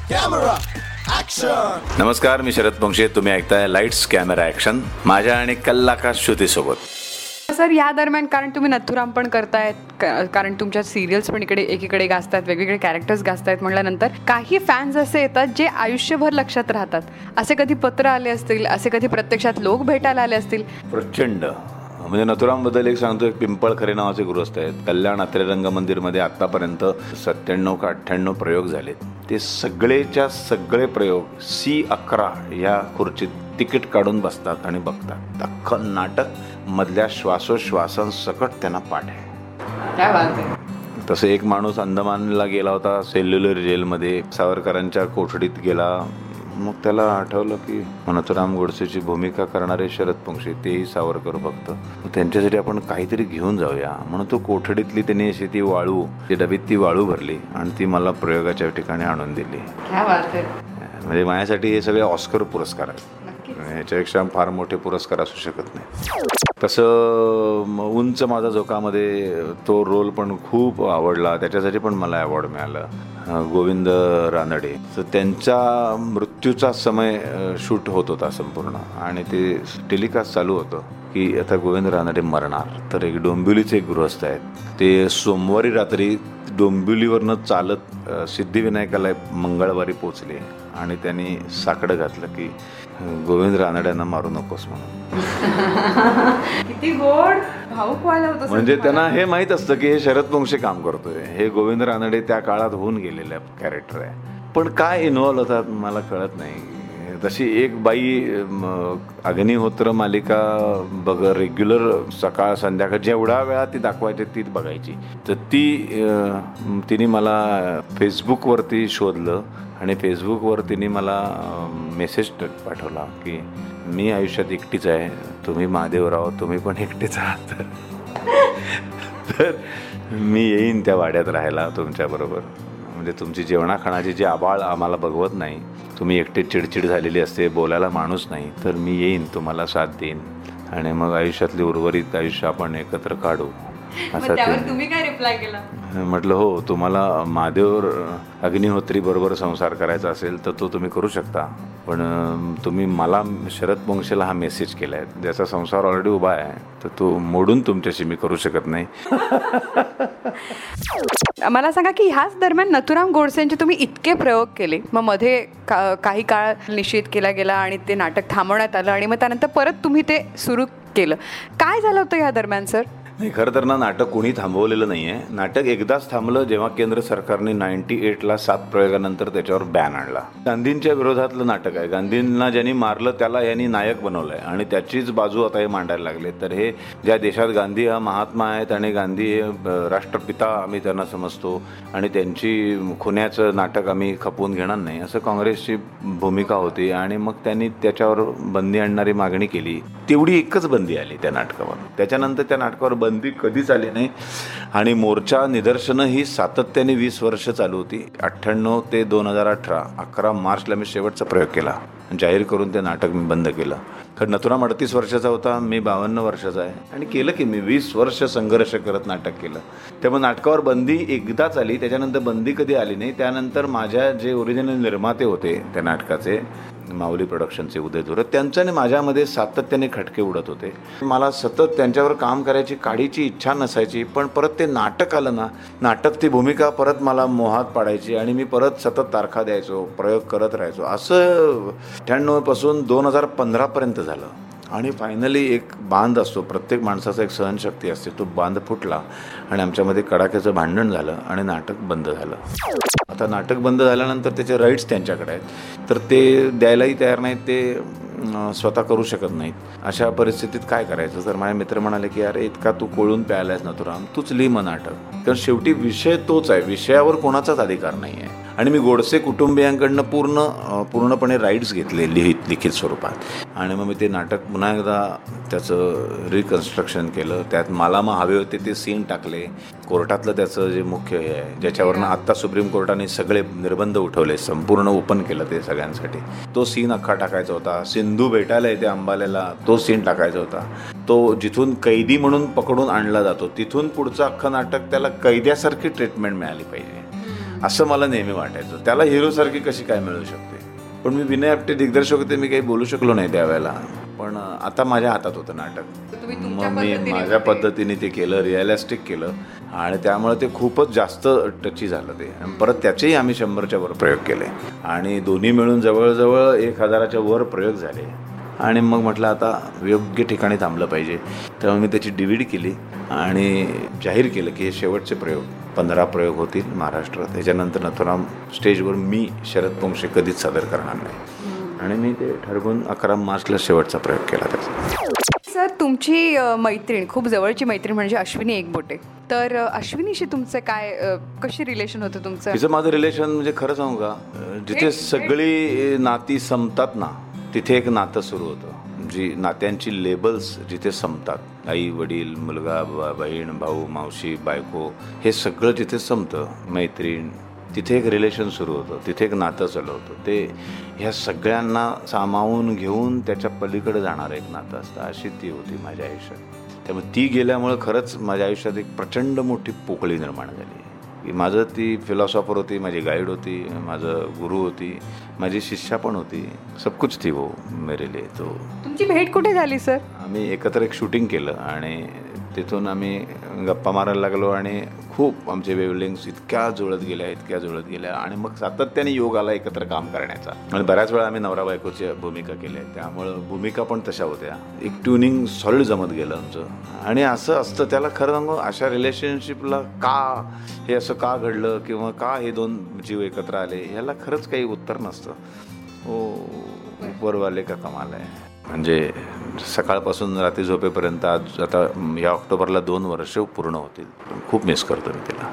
Camera action. नमस्कार, मी शरद पंक्षे. तुम्ही ऐकताय लाईट्स कॅमेरा ॲक्शन माझ्या आणि कल्लाका श्रुतीसोबत. सर, या दरम्यान कारण तुम्ही नथुराम पण करतायत, कारण तुमच्या सिरियल्स पण एकीकडे गाजतात, वेगवेगळे कॅरेक्टर्स गाजतायत म्हटल्यानंतर काही फॅन्स असे येतात जे आयुष्यभर लक्षात राहतात. असे कधी पत्र आले असतील, असे कधी प्रत्यक्षात लोक भेटायला आले असतील? प्रचंड. म्हणजे नथुरामबद्दल एक सांगतो. एक पिंपळखरे नावाचे गृहस्थ आहेत. कल्याण अत्रे रंगमंदिरमध्ये आत्तापर्यंत 97 का 98 प्रयोग झालेत. ते सगळेच्या सगळे प्रयोग C11 या खुर्चीत तिकीट काढून बसतात आणि बघतात. अख्खं नाटक मधल्या श्वासोश्वासांसकट त्यांना पाठ आहे. काय बात आहे. तसं एक माणूस अंदमानला गेला होता, सेल्युलर जेलमध्ये सावरकरांच्या कोठडीत गेला. मग त्याला आठवलं की नथुराम गोडसेची भूमिका करणारे शरद पंक्षे, तेही सावरकर भक्त, त्यांच्यासाठी आपण काहीतरी घेऊन जाऊया म्हणून तो कोठडीतली त्यांनी अशी ती वाळू, ती डबीत ती वाळू भरली आणि ती मला प्रयोगाच्या ठिकाणी आणून दिली. म्हणजे माझ्यासाठी हे सगळे ऑस्कर पुरस्कार आहेत. ह्याच्यापेक्षा फार मोठे पुरस्कार असू शकत नाही. तसं उंच माझा झोकामध्ये तो रोल पण खूप आवडला, त्याच्यासाठी पण मला अवॉर्ड मिळाला. गोविंद रानडे, तर त्यांचा मृत्यूचा समय शूट होत होता संपूर्ण आणि ते टेलिकास्ट चालू होतं की आता गोविंद रानडे मरणार. तर एक डोंबिवलीचे एक गृहस्थ आहेत, ते सोमवारी रात्री डोंबिवलीवरनं चालत सिद्धिविनायकाला मंगळवारी पोचले आणि त्यांनी साकडं घातलं की गोविंद रानड्यांना मारू नकोस म्हणून. किती गोड, भावुक व्हायला होतं. म्हणजे त्यांना हे माहीत असतं की हे शरद पंक्षे काम करतोय, हे गोविंद रानडे त्या काळात होऊन गेलेलं कॅरेक्टर आहे. पण काय इन्व्हॉल्व होतात मला कळत नाही. तशी एक बाई अग्निहोत्र मालिका बघ, रेग्युलर सकाळ संध्याकाळ जेवढा वेळा ती दाखवायची ती बघायची. तर तिने मला फेसबुकवरती शोधलं आणि फेसबुकवर तिने मला मेसेज पाठवला की मी आयुष्यात एकटीच आहे, तुम्ही महादेवराव तुम्ही पण एकटेच आहात, तर मी येईन त्या वाड्यात राहायला तुमच्याबरोबर. म्हणजे तुमची जेवणाखाणाची जी आबाळ आम्हाला बघवत नाही, तुम्ही एकटे चिडचिड झालेली असते, बोलायला माणूस नाही, तर मी येईन तुम्हाला साथ देईन आणि मग आयुष्यातली उर्वरित आयुष्य आपण एकत्र काढू. असं तुम्ही काय रिप्लाय केला? म्हटलं हो, तुम्हाला महादेव अग्निहोत्री बरोबर संसार करायचा असेल तर तो तुम्ही करू शकता, पण तुम्ही मला शरद पंक्षेला हा मेसेज केला आहे, ज्याचा संसार ऑलरेडी उभा आहे, तर तो मोडून तुमच्याशी मी करू शकत नाही. मला सांगा की ह्याच दरम्यान नथुराम गोडसेंचे तुम्ही इतके प्रयोग केले, मग मध्ये काही काळ निषेध केला गेला आणि ते नाटक थांबवण्यात आलं आणि मग त्यानंतर परत तुम्ही ते सुरू केलं. काय झालं होतं या दरम्यान सर? नाही, खरं तर ना नाटक कोणी थांबवलेलं नाही आहे. नाटक एकदाच थांबलं जेव्हा केंद्र सरकारने 98ला 7 प्रयोगानंतर त्याच्यावर बॅन आणला. गांधींच्या विरोधातलं नाटक आहे. गांधींना ज्यांनी मारलं त्याला यांनी नायक बनवलं आहे आणि त्याचीच बाजू आता हे मांडायला लागले. तर हे ज्या देशात गांधी हा महात्मा आहेत आणि गांधी हे राष्ट्रपिता आम्ही त्यांना समजतो आणि त्यांची खुन्याचं नाटक आम्ही खपवून घेणार नाही, असं काँग्रेसची भूमिका होती. आणि मग त्यांनी त्याच्यावर बंदी आणणारी मागणी केली. तेवढी एकच बंदी आली त्या नाटकावर. त्याच्यानंतर त्या नाटकावर बंदी कधीच आली नाही आणि मोर्चा निदर्शनं ही सातत्याने 20 वर्ष चालू होती. 98 ते 2018 11 मार्चला मी शेवटचा प्रयोग केला. जाहीर करून ते नाटक मी बंद केलं. कारण नथुराम 38 वर्षाचा होता, मी 52 वर्षाचा आहे आणि केलं की मी 20 वर्ष संघर्ष करत नाटक केलं. त्यामुळे नाटकावर बंदी एकदाच आली, त्याच्यानंतर बंदी कधी आली नाही. त्यानंतर माझ्या जे ओरिजिनल निर्माते होते त्या नाटकाचे, माऊली प्रोडक्शनचे उदय धुरत, त्यांच्याने माझ्यामध्ये सातत्याने खटके उडत होते. मला सतत त्यांच्यावर काम करायची काडीची इच्छा नसायची, पण परत ते नाटक आलं ना, नाटक ती भूमिका परत मला मोहात पाडायची आणि मी परत सतत तारखा द्यायचो, प्रयोग करत राहायचो. असं 98 पासून 2015पर्यंत झालं आणि फायनली एक बांध असतो, प्रत्येक माणसाचा एक सहनशक्ती असते, तो बांध फुटला आणि आमच्यामध्ये कडाक्याचं भांडण झालं आणि नाटक बंद झालं. आता नाटक बंद झाल्यानंतर त्याचे राईट्स त्यांच्याकडे आहेत, तर ते द्यायलाही तयार नाहीत, ते स्वतः करू शकत नाहीत. अशा परिस्थितीत काय करायचं? तर माझे मित्र म्हणाले की अरे इतका तू कोळून प्यायलायस नथुराम, तूच लिही मग नाटक. कारण शेवटी विषय तोच आहे, विषयावर कोणाचाच अधिकार नाही आहे. आणि मी गोडसे कुटुंबियांकडनं पूर्णपणे राईट्स घेतले लिखित स्वरूपात आणि मग मी ते नाटक पुन्हा एकदा त्याचं रिकन्स्ट्रक्शन केलं. त्यात मला मग हवे होते ते सीन टाकले. कोर्टातलं त्याचं जे मुख्य हे आहे, ज्याच्यावरनं आत्ता सुप्रीम कोर्टाने सगळे निर्बंध उठवले, संपूर्ण ओपन केलं ते सगळ्यांसाठी, तो सीन अख्खा टाकायचा होता. सिंधू भेटायला येते अंबाल्याला, तो सीन टाकायचा होता. तो जिथून कैदी म्हणून पकडून आणला जातो तिथून पुढचं अख्खं नाटक त्याला कैद्यासारखी ट्रीटमेंट मिळाली पाहिजे. असं मला नेहमी वाटायचं. त्याला हिरोसारखी कशी काय मिळू शकते. पण मी विनय आपटे दिग्दर्शक होते, मी काही बोलू शकलो नाही त्यावेळेला. पण आता माझ्या हातात होतं नाटक, मग मी माझ्या पद्धतीने ते केलं, रिअलिस्टिक केलं आणि त्यामुळे ते खूपच जास्त टची झालं ते. आणि परत त्याचेही आम्ही 100च्या वर प्रयोग केले आणि दोन्ही मिळून जवळजवळ 1000च्या वर प्रयोग झाले. आणि मग म्हटलं आता योग्य ठिकाणी थांबलं पाहिजे. तेव्हा मी त्याची DVD केली आणि जाहीर केलं की हे शेवटचे प्रयोग 15 प्रयोग होतील महाराष्ट्रात. त्याच्यानंतर नथुराम स्टेजवर मी शरद पोंक्षे कधीच सादर करणार नाही. आणि मी ते ठरवून 11 मार्चला शेवटचा प्रयोग केला त्याचा. सर, तुमची मैत्रीण, खूप जवळची मैत्रीण म्हणजे अश्विनी एकबोटे. तर अश्विनीशी तुमचं काय, कशी रिलेशन होतं तुमचं? तिचं माझं रिलेशन म्हणजे खरं सांगू का, जिथे सगळी नाती संपतात ना तिथे एक नातं सुरू होतं. जी नात्यांची लेबल्स जिथे संपतात, आई वडील, मुलगा, बहीण, भाऊ, मावशी, बायको, हे सगळं जिथे संपतं, मैत्रीण, तिथे एक रिलेशन सुरू होतं, तिथे एक नातं चालू होतं. ते ह्या सगळ्यांना सामावून घेऊन त्याच्या पलीकडे जाणारं एक नातं असतं. अशी ती होती माझ्या आयुष्यात. त्यामुळे ती गेल्यामुळं खरंच माझ्या आयुष्यात एक प्रचंड मोठी पोकळी निर्माण झाली. की माझं ती फिलॉसॉफर होती, माझी गाईड होती, माझं गुरु होती, माझी शिष्या पण होती. सब कुछ थी वो मेरे लिए. तो तुमची भेट कुठे झाली सर? आम्ही एकत्र एक शूटिंग केलं आणि तिथून आम्ही गप्पा मारायला लागलो आणि खूप आमचे वेवलिंग्स इतक्या जुळत गेल्या आणि मग सातत्याने योग आला एकत्र काम करण्याचा. आणि बऱ्याच वेळा आम्ही नवरा बायकोची भूमिका केल्या, त्यामुळं भूमिका पण तशा होत्या. एक ट्युनिंग सॉलिड जमत गेलं आमचं. आणि असं असतं, त्याला खरं सांगू, अशा रिलेशनशिपला का हे असं का घडलं किंवा का हे दोन जीव एकत्र आले, ह्याला खरंच काही उत्तर नसतं. हो, उपरवाले का कमाल आहे. म्हणजे सकाळपासून रात्री झोपेपर्यंत आज आता या ऑक्टोबरला 2 वर्ष पूर्ण होतील. खूप मिस करतो मी तिला.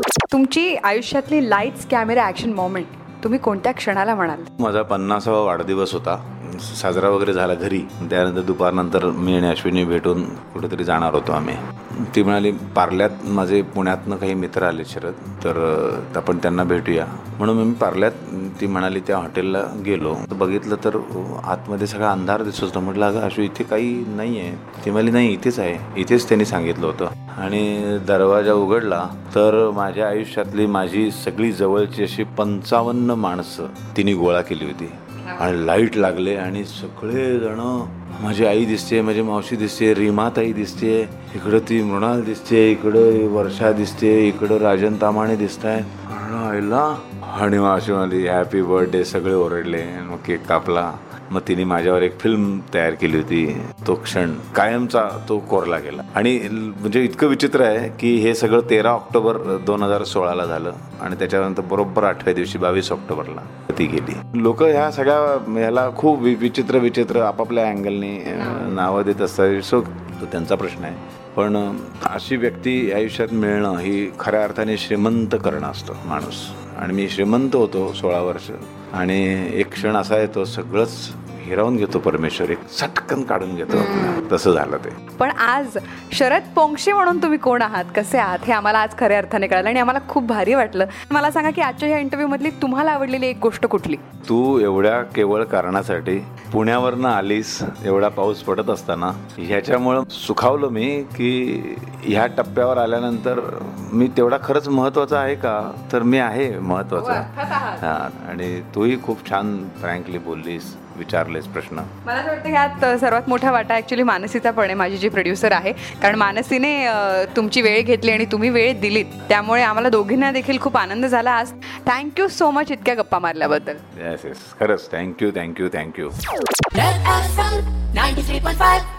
तुमची आयुष्यातली लाईट्स, कॅमेरा, ॲक्शन मोमेंट तुम्ही कोणत्या क्षणाला म्हणाल? माझा 50वा वाढदिवस होता, साजरा वगैरे झाला घरी. त्यानंतर दुपारनंतर मी आणि अश्विनी भेटून कुठेतरी जाणार होतो आम्ही. ती म्हणाली, पार्ल्यात माझे पुण्यातनं काही मित्र आले शरद, तर आपण त्यांना भेटूया. म्हणून मी पार्ल्यात, ती म्हणाली, त्या हॉटेलला गेलो. बघितलं तर आतमध्ये सगळा अंधार दिसत होता. म्हटलं, अगं अश्वी, इथे काही नाही आहे. ती म्हणाली, नाही इथेच आहे. इथेच त्यांनी सांगितलं होतं. आणि दरवाजा उघडला तर माझ्या आयुष्यातली माझी सगळी जवळची अशी 55 माणसं तिने गोळा केली होती. आणि लाईट लागले आणि सगळेजण, माझी आई दिसते, माझी मावशी दिसते, रीमाताई दिसते, इकडं ती मृणाल दिसते, इकडं वर्षा दिसते, इकडं राजन तामाणे दिसत आहेत. आईला. आणि मग अशी म्हणाली, हॅपी बर्थडे. सगळे ओरडले. मग केक कापला. मग तिने माझ्यावर एक फिल्म तयार केली होती. तो क्षण कायमचा तो कोरला गेला. आणि म्हणजे इतकं विचित्र आहे की हे सगळं 13 ऑक्टोबर 2016ला झालं आणि त्याच्यानंतर बरोबर 8व्या दिवशी 22 ऑक्टोबरला ती गेली. लोक ह्या सगळ्या ह्याला खूप विचित्र आपापल्या अँगलने नावं देत असतात. सो तो त्यांचा प्रश्न आहे. पण अशी व्यक्ती आयुष्यात मिळणं ही खऱ्या अर्थाने श्रीमंत करणं असतं माणूस. आणि मी श्रीमंत होतो 16 वर्ष आणि एक क्षण असा येतो, सगळंच हिरावून घेतो परमेश्वर, एक चटकन काढून घेतो. तसं झालं ते. पण आज शरद पोंक्षे म्हणून तुम्ही कोण आहात, कसे आहात, हे आम्हाला आज खऱ्या अर्थाने कळलं आणि आम्हाला खूप भारी वाटलं. मला सांगा की आजच्या ह्या इंटरव्ह्यू मधली तुम्हाला आवडलेली एक गोष्ट कुठली? तू एवढ्या केवळ कारणासाठी पुण्यावरनं आलीस, एवढा पाऊस पडत असताना. ह्याच्यामुळं सुखावलं मी की ह्या टप्प्यावर आल्यानंतर मी तेवढा खरंच महत्त्वाचा आहे का, तर मी आहे महत्त्वाचा. हां. आणि तूही खूप छान फ्रँकली बोललीस, विचारलेस प्रश्न. मला असं वाटतं ह्यात सर्वात मोठा वाटा ॲक्च्युली मानसीचा पण आहे, माझी जी प्रोड्युसर आहे. कारण मानसीने तुमची वेळ घेतली आणि तुम्ही वेळ दिलीत, त्यामुळे आम्हाला दोघींना देखील खूप आनंद झाला आज. थँक्यू सो मच इतक्या गप्पा मारल्याबद्दल. येस, खरंच थँक्यू. Red FM 93.5